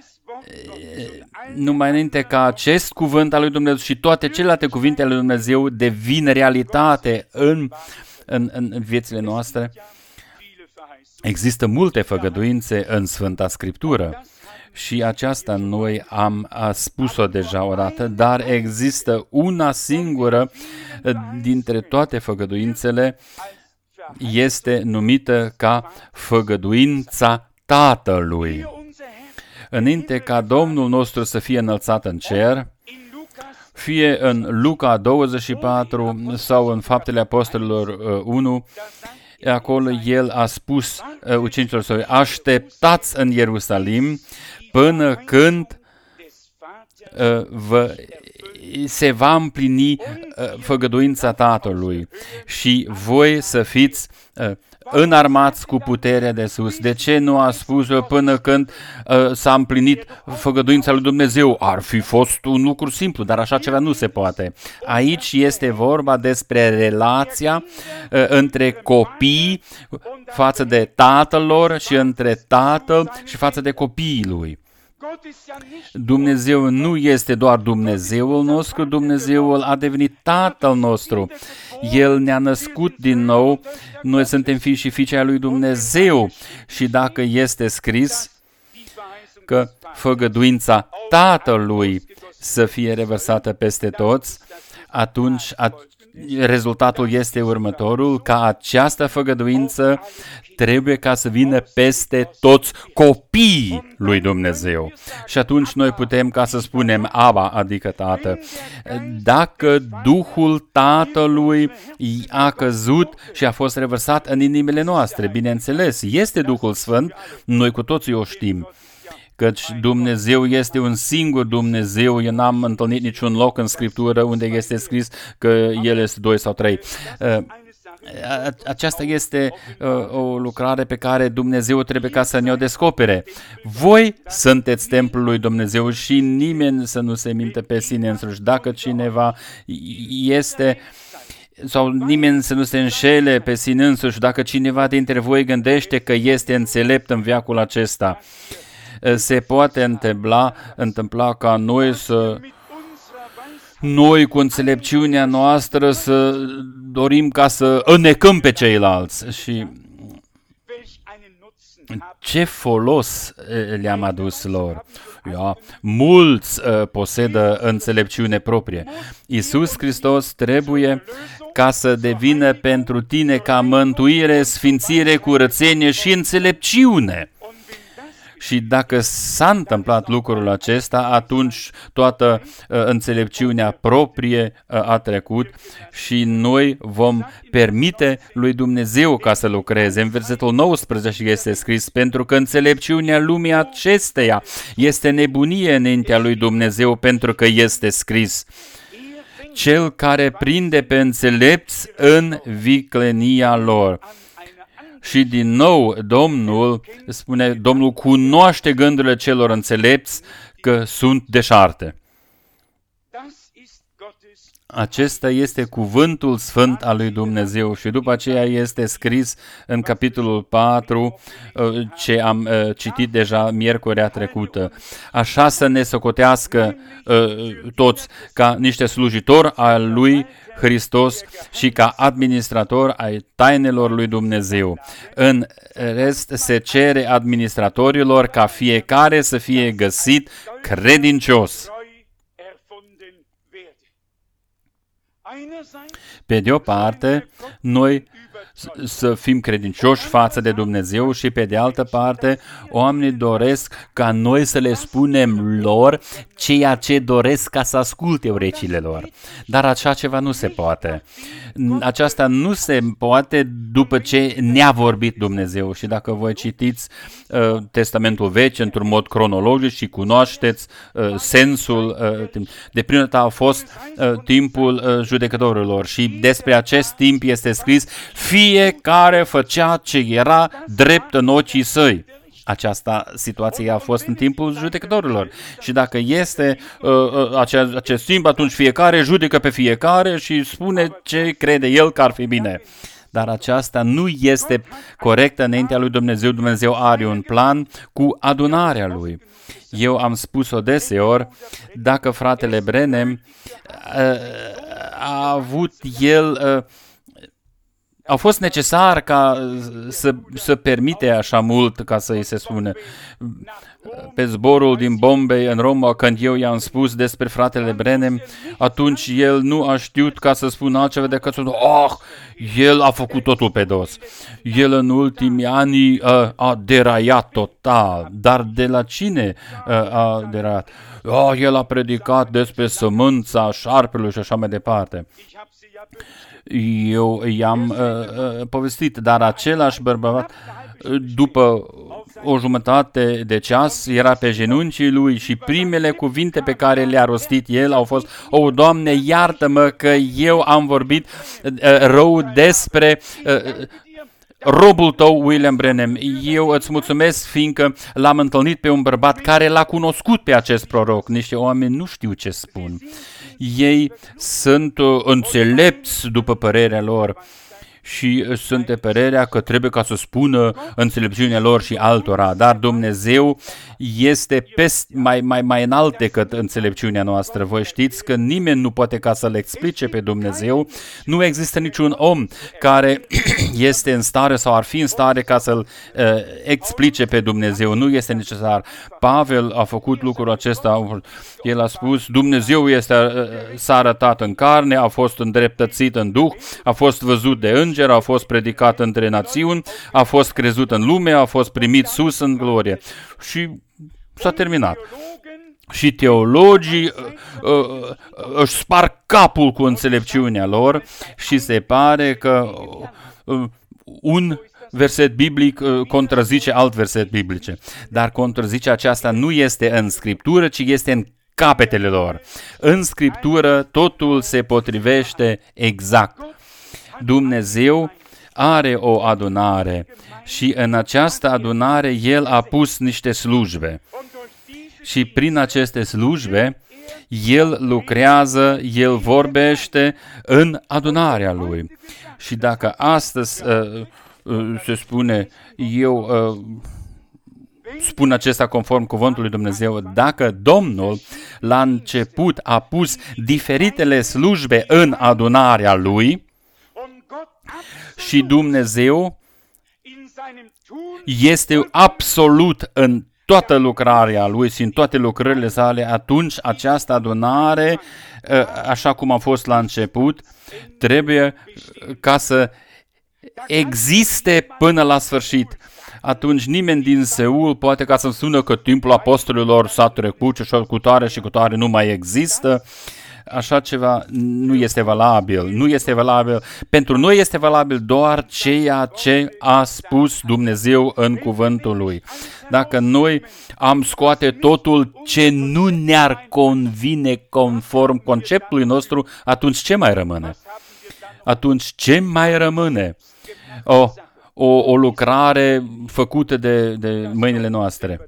Numai înainte ca acest cuvânt al lui Dumnezeu și toate celelalte cuvinte ale lui Dumnezeu devin realitate în, în, în viețile noastre, există multe făgăduințe în Sfânta Scriptură. Și aceasta noi am spus-o deja odată, dar există una singură dintre toate făgăduințele, este numită ca făgăduința Tatălui. Înainte ca Domnul nostru să fie înălțat în cer, fie în Luca douăzeci și patru sau în Faptele Apostolilor unu, acolo El a spus ucenicilor săi: așteptați în Ierusalim până când uh, vă, se va împlini uh, făgăduința Tatălui și voi să fiți uh, înarmați cu puterea de sus. De ce nu a spus până când uh, s-a împlinit făgăduința lui Dumnezeu? Ar fi fost un lucru simplu, dar așa ceva nu se poate. Aici este vorba despre relația uh, între copii față de tatăl lor și între tatăl și față de copiii lui. Dumnezeu nu este doar Dumnezeul nostru, Dumnezeul a devenit Tatăl nostru. El ne-a născut din nou, noi suntem fii și fiice ai lui Dumnezeu. Și dacă este scris că făgăduința Tatălui să fie revărsată peste toți, atunci rezultatul este următorul, că această făgăduință trebuie ca să vină peste toți copiii lui Dumnezeu. Și atunci noi putem ca să spunem Aba, adică Tată. Dacă Duhul Tatălui a căzut și a fost revărsat în inimile noastre, bineînțeles, este Duhul Sfânt, noi cu toții o știm, căci Dumnezeu este un singur Dumnezeu. Eu n-am întâlnit niciun loc în Scriptură unde este scris că El este doi sau trei. Aceasta este uh, o lucrare pe care Dumnezeu trebuie ca să ne-o descopere. Voi sunteți templul lui Dumnezeu și nimeni să nu se minte pe sine însuși. Dacă cineva este sau nimeni să nu se înșele pe sine însuși, dacă cineva dintre voi gândește că este înțelept în veacul acesta, se poate întâmpla, întâmpla ca noi să Noi, cu înțelepciunea noastră, să dorim ca să înnecăm pe ceilalți. Și ce folos le-am adus lor? Ja, mulți uh, posedă înțelepciune proprie. Iisus Hristos trebuie ca să devină pentru tine ca mântuire, sfințire, curățenie și înțelepciune. Și dacă s-a întâmplat lucrul acesta, atunci toată uh, înțelepciunea proprie uh, a trecut și noi vom permite lui Dumnezeu ca să lucreze. În versetul nouăsprezece este scris: pentru că înțelepciunea lumii acesteia este nebunie înaintea lui Dumnezeu, pentru că este scris: cel care prinde pe înțelepți în viclenia lor. Și din nou Domnul spune, Domnul cunoaște gândurile celor înțelepți că sunt deșarte. Acesta este cuvântul sfânt al lui Dumnezeu și după aceea este scris în capitolul patru, ce am citit deja miercurea trecută. Așa să ne socotească toți ca niște slujitori al lui Hristos și ca administrator ai tainelor lui Dumnezeu. În rest se cere administratorilor ca fiecare să fie găsit credincios. Pe de o parte, noi să fim credincioși față de Dumnezeu și pe de altă parte, oamenii doresc ca noi să le spunem lor ceea ce doresc ca să asculte urechile lor. Dar așa ceva nu se poate. Aceasta nu se poate după ce ne-a vorbit Dumnezeu. Și dacă voi citiți uh, Testamentul Vechi într-un mod cronologic și cunoașteți uh, sensul, uh, de prima dată a fost uh, timpul uh, judecătorilor și despre acest timp este scris: fiecare făcea ce era drept în ochii săi. Această situație a fost în timpul judecătorilor. Și dacă este uh, uh, acest, acest timp, atunci fiecare judecă pe fiecare și spune ce crede el că ar fi bine. Dar aceasta nu este corectă înaintea lui Dumnezeu. Dumnezeu are un plan cu adunarea lui. Eu am spus-o deseori, dacă fratele Branham uh, a avut el... Uh, A fost necesar ca să, să permite așa mult, ca să-i se spune. Pe zborul din Bombay în Roma, când eu i-am spus despre fratele Branham, atunci el nu a știut ca să spună altceva decât să spună: oh, el a făcut totul pe dos. El în ultimii ani a, a deraiat total. Dar de la cine a, a deraiat? Oh, el a predicat despre sămânța șarpelui și așa mai departe. Eu i-am uh, uh, povestit, dar același bărbat, după o jumătate de ceas, era pe genunchii lui și primele cuvinte pe care le-a rostit el au fost: o, Doamne, iartă-mă că eu am vorbit uh, rău despre uh, robul tău, William Branham. Eu îți mulțumesc, fiindcă l-am întâlnit pe un bărbat care l-a cunoscut pe acest proroc. Niște oameni nu știu ce spun. Ei sunt uh, înțelepți după părerea lor și sunt de părerea că trebuie ca să spună înțelepciunea lor și altora, dar Dumnezeu este peste, mai, mai, mai înalt decât înțelepciunea noastră. Voi știți că nimeni nu poate ca să-L explice pe Dumnezeu. Nu există niciun om care este în stare sau ar fi în stare ca să-L uh, explice pe Dumnezeu. Nu este necesar. Pavel a făcut lucrul acesta. El a spus: Dumnezeu este, uh, s-a arătat în carne, a fost îndreptățit în duh, a fost văzut de înger, a fost predicat între națiuni, a fost crezut în lume, a fost primit sus în glorie. Și s-a terminat. Și teologii uh, uh, își sparg capul cu înțelepciunea lor și se pare că uh, un verset biblic contrazice alt verset biblice, dar contrazice aceasta nu este în Scriptură, ci este în capetele lor. În Scriptură totul se potrivește exact. Dumnezeu are o adunare și în această adunare El a pus niște slujbe. Și prin aceste slujbe El lucrează, El vorbește în adunarea Lui. Și dacă astăzi uh, uh, se spune, eu uh, spun acesta conform cuvântului Dumnezeu, dacă Domnul la început a pus diferitele slujbe în adunarea Lui și Dumnezeu este absolut în toată lucrarea Lui și în toate lucrările sale, atunci această adunare, așa cum a fost la început, trebuie ca să existe până la sfârșit. Atunci nimeni din Seul poate ca să-mi spună că timpul apostolilor s-a trecut și cu tare și cu tare nu mai există. Așa ceva nu este valabil. Nu este valabil. Pentru noi este valabil doar ceea ce a spus Dumnezeu în cuvântul Lui. Dacă noi am scoate totul ce nu ne-ar convine conform conceptului nostru, atunci ce mai rămâne? Atunci ce mai rămâne? O, o, o lucrare făcută de, de mâinile noastre.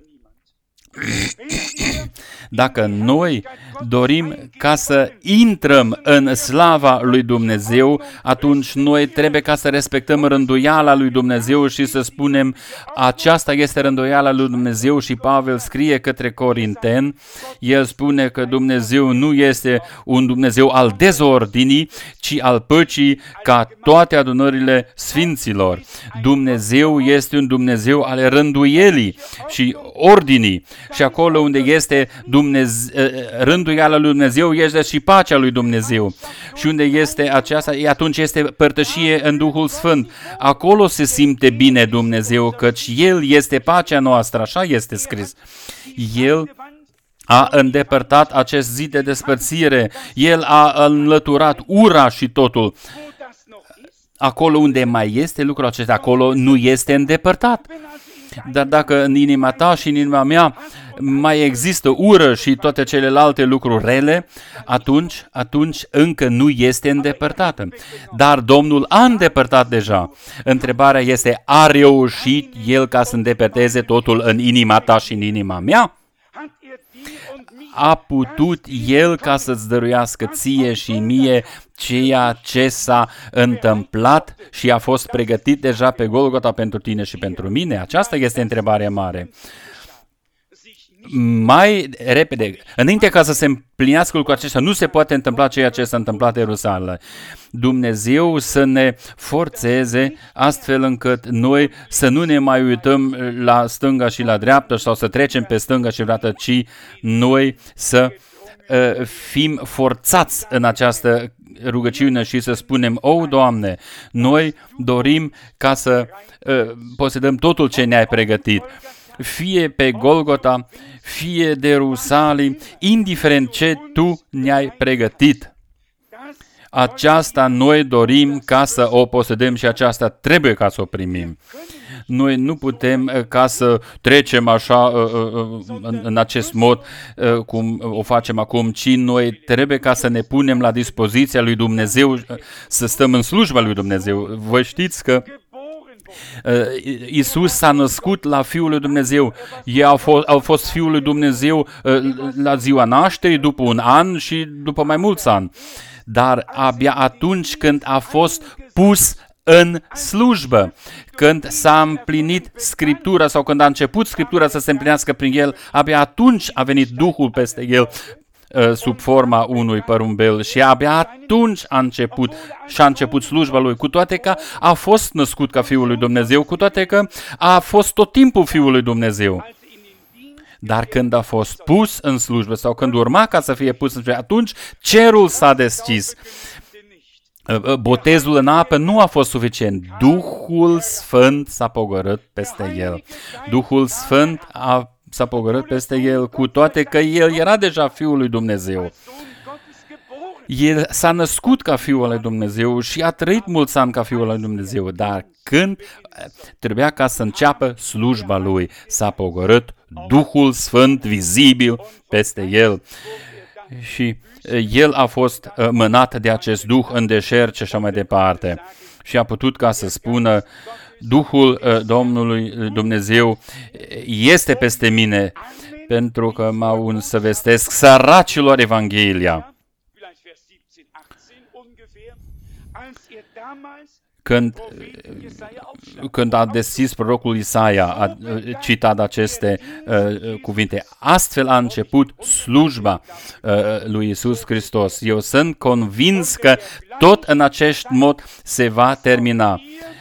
Dacă noi dorim ca să intrăm în slava lui Dumnezeu, atunci noi trebuie ca să respectăm rânduiala lui Dumnezeu și să spunem, aceasta este rânduiala lui Dumnezeu și Pavel scrie către Corinteni, el spune că Dumnezeu nu este un Dumnezeu al dezordinii, ci al păcii ca toate adunările sfinților. Dumnezeu este un Dumnezeu al rânduielii și ordinii și acolo unde este Dumnezeu, rânduiala lui Dumnezeu este și pacea lui Dumnezeu. Și unde este aceasta, atunci este părtășie în Duhul Sfânt. Acolo se simte bine Dumnezeu, căci El este pacea noastră, așa este scris. El a îndepărtat acest zid de despărțire, El a înlăturat ura și totul. Acolo unde mai este lucrul acesta, acolo nu este îndepărtat. Dar dacă în inima ta și în inima mea mai există ură și toate celelalte lucruri rele, atunci, atunci încă nu este îndepărtată. Dar Domnul a îndepărtat deja. Întrebarea este, a reușit El ca să îndepărteze totul în inima ta și în inima mea? A putut El ca să-ți dăruiască ție și mie ceea ce s-a întâmplat și a fost pregătit deja pe Golgota pentru tine și pentru mine? Aceasta este întrebarea mare. Mai repede, înainte ca să se împlinească lucrul acesta, nu se poate întâmpla ceea ce s-a întâmplat în Ierusalim. Dumnezeu să ne forțeze astfel încât noi să nu ne mai uităm la stânga și la dreapta sau să trecem pe stânga și dreapta, ci noi să uh, fim forțați în această rugăciune și să spunem, o, Doamne, noi dorim ca să uh, posedăm totul ce ne-ai pregătit. Fie pe Golgota, fie de Ierusalim, indiferent ce Tu ne-ai pregătit. Aceasta noi dorim ca să o posedăm și aceasta trebuie ca să o primim. Noi nu putem ca să trecem așa în acest mod cum o facem acum, ci noi trebuie ca să ne punem la dispoziția lui Dumnezeu, să stăm în slujba lui Dumnezeu. Vă știți că Iisus s-a născut la Fiul lui Dumnezeu. Ei au fost, au fost Fiul lui Dumnezeu la ziua nașterii, după un an și după mai mulți ani. Dar abia atunci când a fost pus în slujbă, când s-a împlinit Scriptura sau când a început Scriptura să se împlinească prin El, abia atunci a venit Duhul peste El sub forma unui porumbel și abia atunci a început și a început slujba Lui, cu toate că a fost născut ca Fiul lui Dumnezeu, cu toate că a fost tot timpul Fiul lui Dumnezeu. Dar când a fost pus în slujbă sau când urma ca să fie pus în slujbă, atunci cerul s-a deschis. Botezul în apă nu a fost suficient. Duhul Sfânt s-a pogorât peste El. Duhul Sfânt a s-a pogorât peste El, cu toate că El era deja Fiul lui Dumnezeu. El s-a născut ca Fiul al lui Dumnezeu și a trăit mulți ani ca Fiul al lui Dumnezeu, dar când trebuia ca să înceapă slujba lui, s-a pogorât Duhul Sfânt vizibil peste el și el a fost mânat de acest Duh în deșert și așa mai departe. Și a putut ca să spună: Duhul Domnului Dumnezeu este peste mine, pentru că m-au uns să vestesc săracilor Evanghelia. Când, când a deschis prorocul Isaia, a citat aceste uh, cuvinte. Astfel a început slujba uh, lui Iisus Hristos. Eu sunt convins că tot în acest mod se va termina.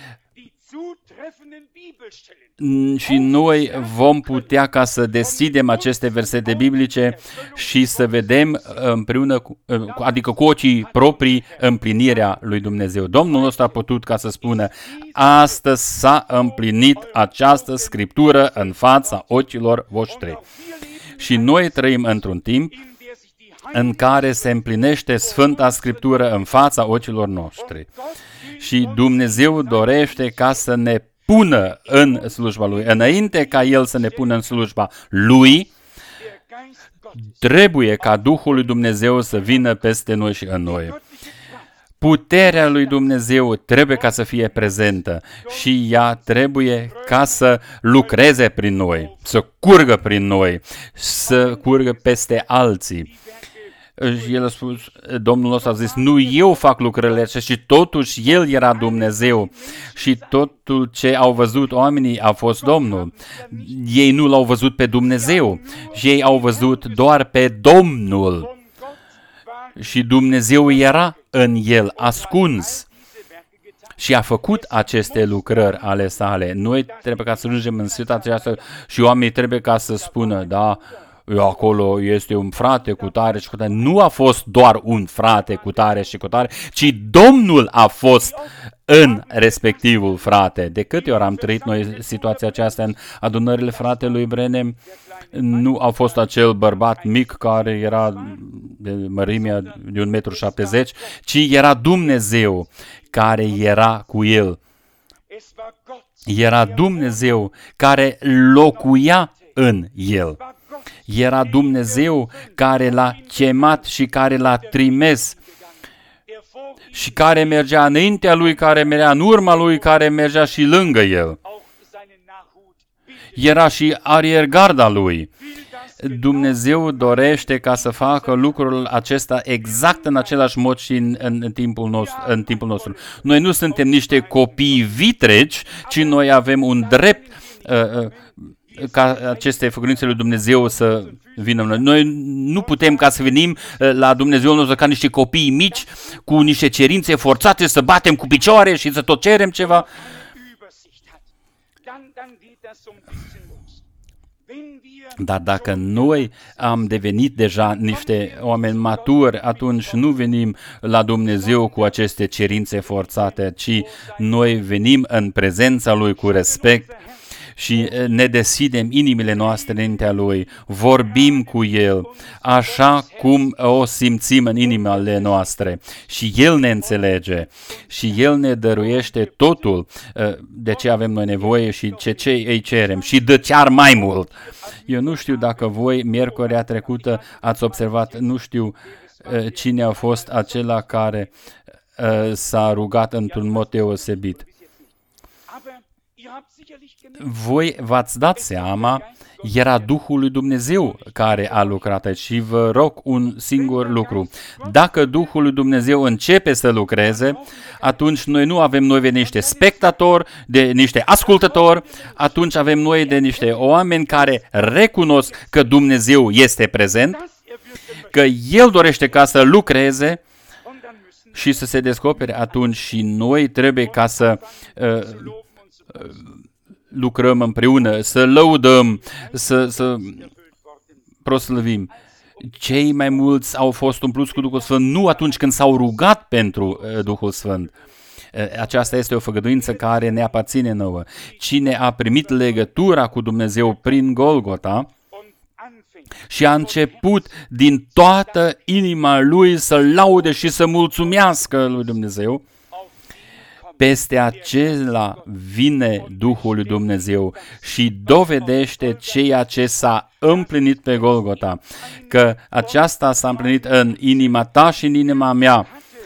Și noi vom putea ca să deschidem aceste versete biblice și să vedem împreună, cu, adică cu ochii proprii, împlinirea lui Dumnezeu. Domnul nostru a putut ca să spună: astăzi s-a împlinit această scriptură în fața ochilor voștri. Și noi trăim într-un timp în care se împlinește Sfânta Scriptură în fața ochilor noștri. Și Dumnezeu dorește ca să ne pună în slujba Lui. Înainte ca El să ne pună în slujba Lui, trebuie ca Duhul lui Dumnezeu să vină peste noi și în noi. Puterea lui Dumnezeu trebuie ca să fie prezentă și ea trebuie ca să lucreze prin noi, să curgă prin noi, să curgă peste alții. Și el a spus, Domnul nostru a zis: nu eu fac lucrările astea, și totuși El era Dumnezeu și totul ce au văzut oamenii a fost Domnul. Ei nu l-au văzut pe Dumnezeu și ei au văzut doar pe Domnul și Dumnezeu era în El, ascuns, și a făcut aceste lucrări ale sale. Noi trebuie ca să ajungem în situația aceasta și oamenii trebuie ca să spună: da, acolo este un frate cu tare și cu tare. Nu a fost doar un frate cu tare și cu tare, ci Domnul a fost în respectivul frate. De câte ori am trăit noi situația aceasta în adunările fratelui Branham? Nu a fost acel bărbat mic care era de mărimea de un metru șaptezeci, ci era Dumnezeu care era cu el. Era Dumnezeu care locuia în el. Era Dumnezeu care l-a chemat și care l-a trimis și care mergea înaintea lui, care mergea în urma lui, care mergea și lângă el. Era și ariergarda lui. Dumnezeu dorește ca să facă lucrul acesta exact în același mod și în, în, în, timpul, nostru, în timpul nostru. Noi nu suntem niște copii vitregi, ci noi avem un drept uh, uh, ca aceste făgăduințe lui Dumnezeu să vină. Noi nu putem ca să venim la Dumnezeu nostru ca niște copii mici cu niște cerințe forțate, să batem cu picioare și să tot cerem ceva. Dar dacă noi am devenit deja niște oameni maturi, atunci nu venim la Dumnezeu cu aceste cerințe forțate, ci noi venim în prezența Lui cu respect și ne deschidem inimile noastre înaintea Lui, vorbim cu El, așa cum o simțim în inimile noastre. Și El ne înțelege și El ne dăruiește totul de ce avem noi nevoie și ce, ce îi cerem și dă chiar mai mult. Eu nu știu dacă voi, miercurea trecută, ați observat, nu știu cine a fost acela care s-a rugat într-un mod deosebit. Voi v-ați dat seama, era Duhul lui Dumnezeu care a lucrat aici și vă rog un singur lucru. Dacă Duhul lui Dumnezeu începe să lucreze, atunci noi nu avem noi de niște spectatori, de niște ascultători, atunci avem noi de niște oameni care recunosc că Dumnezeu este prezent, că El dorește ca să lucreze și să se descopere, atunci și noi trebuie ca să uh, uh, lucrăm împreună, să lăudăm, să, să proslăvim. Cei mai mulți au fost umpluți cu Duhul Sfânt nu atunci când s-au rugat pentru uh, Duhul Sfânt. Uh, aceasta este o făgăduință care ne aparține nouă. Cine a primit legătura cu Dumnezeu prin Golgota și a început din toată inima lui să laude și să mulțumească lui Dumnezeu. Peste acela vine Duhul lui Dumnezeu și dovedește ceea ce s-a împlinit pe Golgota, că aceasta s-a împlinit în inima ta și în inima mea.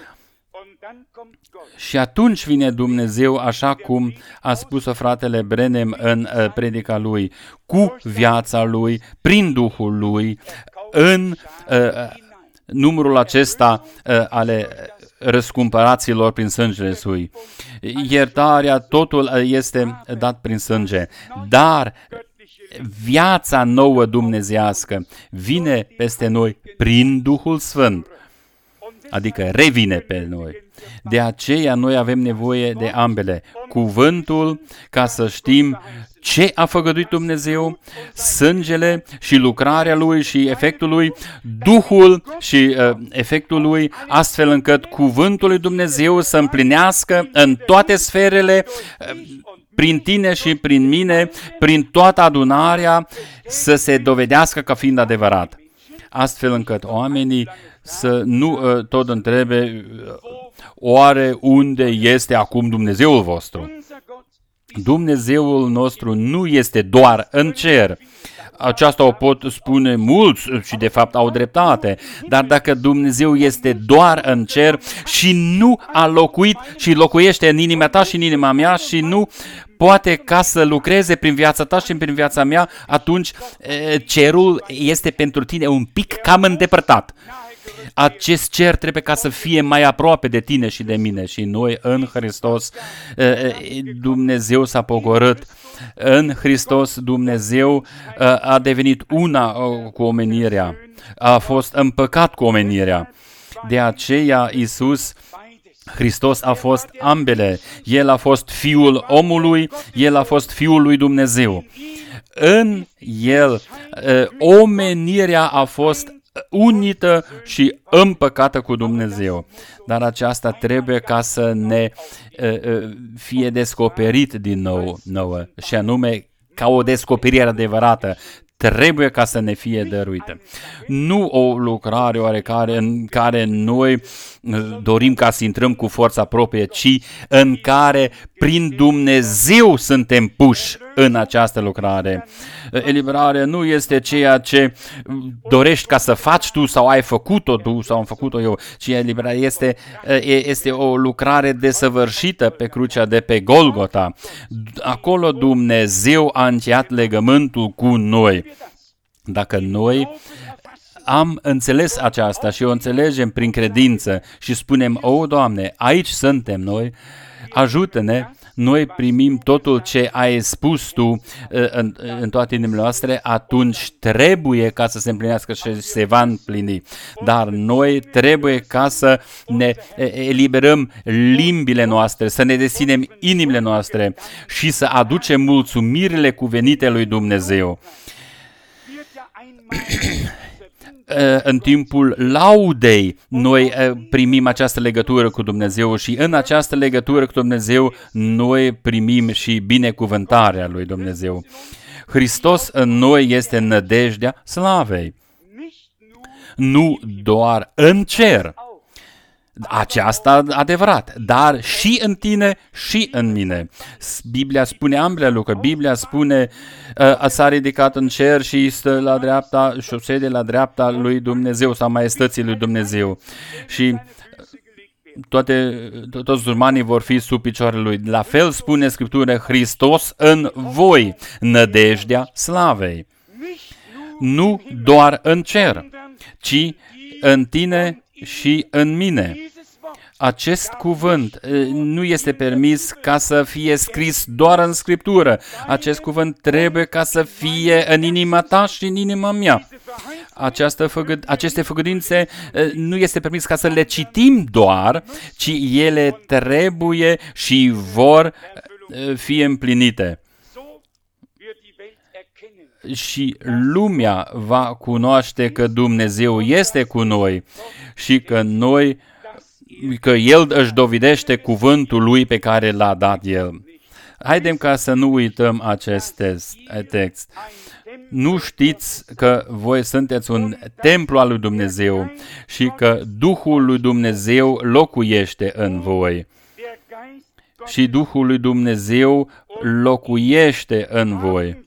Și atunci vine Dumnezeu, așa cum a spus-o fratele Branham în uh, predica lui, cu viața lui, prin Duhul lui, în uh, numărul acesta uh, ale răscumpăraților prin sângele sui. Iertarea, totul este dat prin sânge, dar viața nouă dumnezeiască vine peste noi prin Duhul Sfânt, adică revine pe noi. De aceea noi avem nevoie de ambele. Cuvântul, ca să știm ce a făgăduit Dumnezeu, sângele și lucrarea Lui și efectul Lui, Duhul și uh, efectul Lui, astfel încât cuvântul lui Dumnezeu să împlinească în toate sferele, uh, prin tine și prin mine, prin toată adunarea, să se dovedească ca fiind adevărat. Astfel încât oamenii să nu uh, tot întrebe uh, oare unde este acum Dumnezeul vostru. Dumnezeul nostru nu este doar în cer. Aceasta o pot spune mulți și de fapt au dreptate, dar dacă Dumnezeu este doar în cer și nu a locuit și locuiește în inima ta și în inima mea și nu poate ca să lucreze prin viața ta și prin viața mea, atunci cerul este pentru tine un pic cam îndepărtat. Acest cer trebuie ca să fie mai aproape de tine și de mine și noi în Hristos, Dumnezeu s-a pogorât. În Hristos Dumnezeu a devenit una cu omenirea, a fost împăcat cu omenirea. De aceea Iisus Hristos a fost ambele. El a fost Fiul omului, El a fost Fiul lui Dumnezeu. În El omenirea a fost unită și împăcată cu Dumnezeu. Dar aceasta trebuie ca să ne uh, fie descoperit din nou nouă, și anume ca o descoperire adevărată. Trebuie ca să ne fie dăruită. Nu o lucrare oarecare în care noi dorim ca să intrăm cu forța proprie, ci în care prin Dumnezeu suntem puși în această lucrare. Eliberarea nu este ceea ce dorești ca să faci tu sau ai făcut-o tu sau am făcut-o eu, ci eliberarea este, este o lucrare desăvârșită pe crucea de pe Golgota. Acolo Dumnezeu a încheiat legământul cu noi. Dacă noi am înțeles aceasta și o înțelegem prin credință și spunem, o, Doamne, aici suntem noi, ajută-ne, noi primim totul ce ai spus Tu în, în toate inimile noastre, atunci trebuie ca să se împlinească și se va împlini. Dar noi trebuie ca să ne eliberăm limbile noastre, să ne deschidem inimile noastre și să aducem mulțumirile cuvenite lui Dumnezeu. În timpul laudei noi primim această legătură cu Dumnezeu și în această legătură cu Dumnezeu noi primim și binecuvântarea lui Dumnezeu. Hristos în noi este nădejdea slavei. Nu doar în cer. Aceasta adevărat, dar și în tine și în mine. Biblia spune ambele lucruri. Biblia spune uh, s-a ridicat în cer și stă la dreapta, șosede la dreapta lui Dumnezeu sau maestății lui Dumnezeu. Și toate, to- toți urmanii vor fi sub picioarele lui. La fel spune Scriptura, Hristos în voi, nădejdea slavei. Nu doar în cer, ci în tine și în mine. Acest cuvânt nu este permis ca să fie scris doar în Scriptură. Acest cuvânt trebuie ca să fie în inima ta și în inima mea. Această făgăd, aceste făgăduințe nu este permis ca să le citim doar, ci ele trebuie și vor fi împlinite. Și lumea va cunoaște că Dumnezeu este cu noi și că noi, că El își dovedește cuvântul Lui pe care l-a dat El. Haidem ca să nu uităm acest text. Nu știți că voi sunteți un templu al lui Dumnezeu și că Duhul lui Dumnezeu locuiește în voi. Și Duhul lui Dumnezeu locuiește în voi.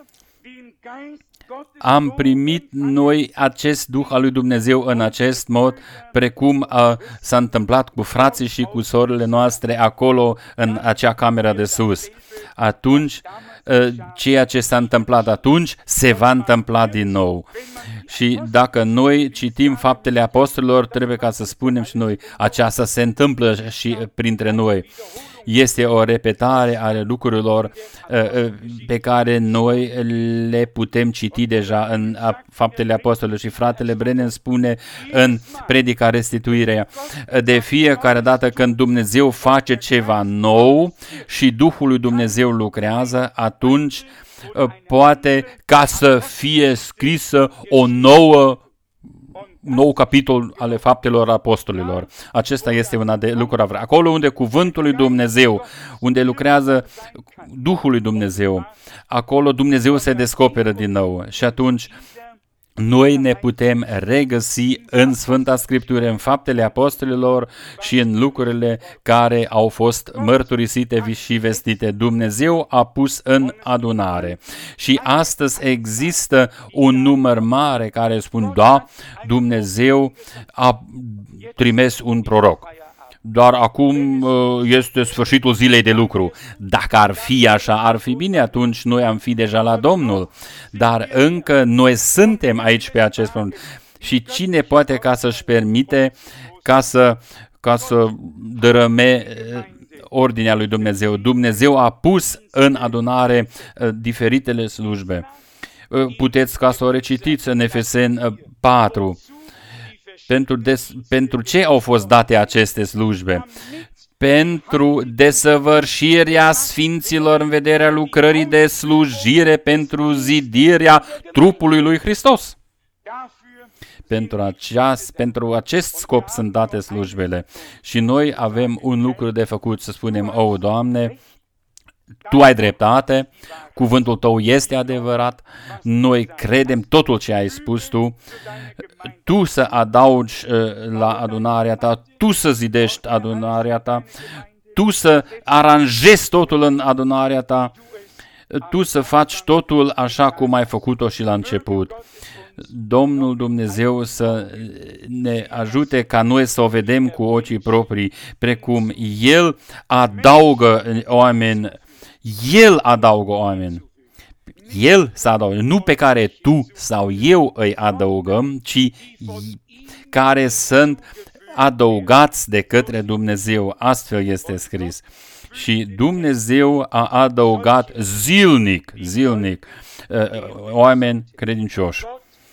Am primit noi acest Duh al lui Dumnezeu în acest mod, precum uh, s-a întâmplat cu frații și cu sorile noastre acolo în acea cameră de sus. Atunci, uh, ceea ce s-a întâmplat atunci se va întâmpla din nou. Și dacă noi citim Faptele Apostolilor, trebuie ca să spunem și noi, aceasta se întâmplă și printre noi. Este o repetare a lucrurilor uh, pe care noi le putem citi deja în Faptele Apostolilor și fratele Brennan spune în Predica Restituirea, de fiecare dată când Dumnezeu face ceva nou și Duhul lui Dumnezeu lucrează, atunci uh, poate ca să fie scrisă o nouă nou capitol ale Faptelor Apostolilor. Acesta este una de lucruri. Acolo unde cuvântul lui Dumnezeu, unde lucrează Duhul lui Dumnezeu, acolo Dumnezeu se descoperă din nou. Și atunci noi ne putem regăsi în Sfânta Scriptură, în Faptele Apostolilor și în lucrurile care au fost mărturisite și vestite. Dumnezeu a pus în adunare. Și astăzi există un număr mare care spun, da, Dumnezeu a trimis un proroc. Doar acum este sfârșitul zilei de lucru. Dacă ar fi așa, ar fi bine, atunci noi am fi deja la Domnul. Dar încă noi suntem aici pe acest pământ. Și cine poate ca să-și permite ca să, ca să dărâme ordinea lui Dumnezeu? Dumnezeu a pus în adunare diferitele slujbe. Puteți ca să o recitiți în Efeseni patru. Pentru, des, pentru ce au fost date aceste slujbe? Pentru desăvârșirea sfinților în vederea lucrării de slujire, pentru zidirea trupului lui Hristos. Pentru, aceas, pentru acest scop sunt date slujbele. Și noi avem un lucru de făcut, să spunem, o, Doamne, Tu ai dreptate, cuvântul Tău este adevărat, noi credem totul ce ai spus Tu, Tu să adaugi uh, la adunarea Ta, Tu să zidești adunarea Ta, Tu să aranjezi totul în adunarea Ta, Tu să faci totul așa cum ai făcut-o și la început. Domnul Dumnezeu să ne ajute ca noi să o vedem cu ochii proprii, precum El adaugă oameni, El adaugă oameni. El să adaugă, nu pe care tu sau eu îi adăugăm, ci care sunt adăugați de către Dumnezeu. Astfel este scris. Și Dumnezeu a adăugat zilnic, zilnic, oameni credincioși.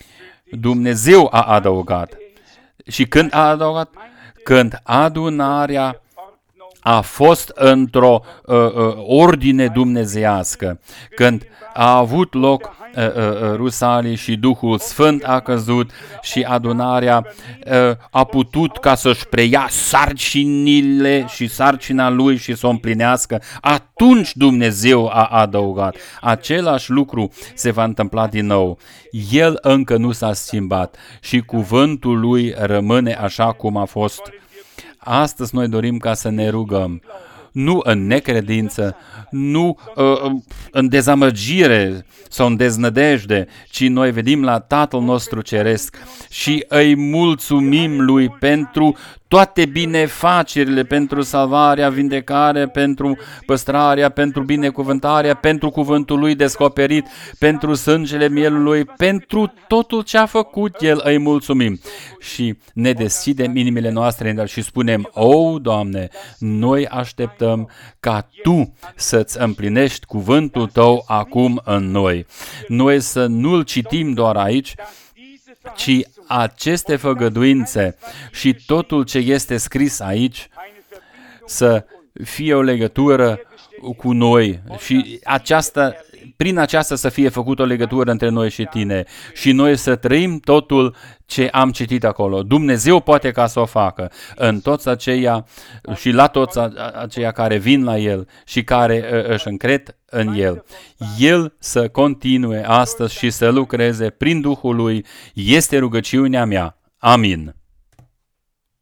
Dumnezeu a adăugat. Și când a adăugat? Când adunarea a fost într-o uh, uh, ordine dumnezeiască, când a avut loc uh, uh, Rusalii și Duhul Sfânt a căzut și adunarea uh, a putut ca să-și preia sarcinile și sarcina lui și să o împlinească, atunci Dumnezeu a adăugat. Același lucru se va întâmpla din nou. El încă nu s-a schimbat și cuvântul lui rămâne așa cum a fost. Astăzi noi dorim ca să ne rugăm, nu în necredință, nu uh, în dezamăgire sau în deznădejde, ci noi venim la Tatăl nostru Ceresc și îi mulțumim Lui pentru toate binefacerile, pentru salvarea, vindecarea, pentru păstrarea, pentru binecuvântarea, pentru cuvântul Lui descoperit, pentru sângele mielului, pentru totul ce a făcut El, îi mulțumim. Și ne deschidem inimile noastre și spunem, o, Doamne, noi așteptăm ca Tu să-ți împlinești cuvântul Tău acum în noi. Noi să nu-l citim doar aici, ci aceste făgăduințe și totul ce este scris aici să fie o legătură cu noi și aceasta, prin aceasta să fie făcută o legătură între noi și tine și noi să trăim totul ce am citit acolo. Dumnezeu poate ca să o facă în toți aceia și la toți aceia care vin la El și care își încred în El. El să continue astăzi și să lucreze prin Duhul Lui este rugăciunea mea. Amin.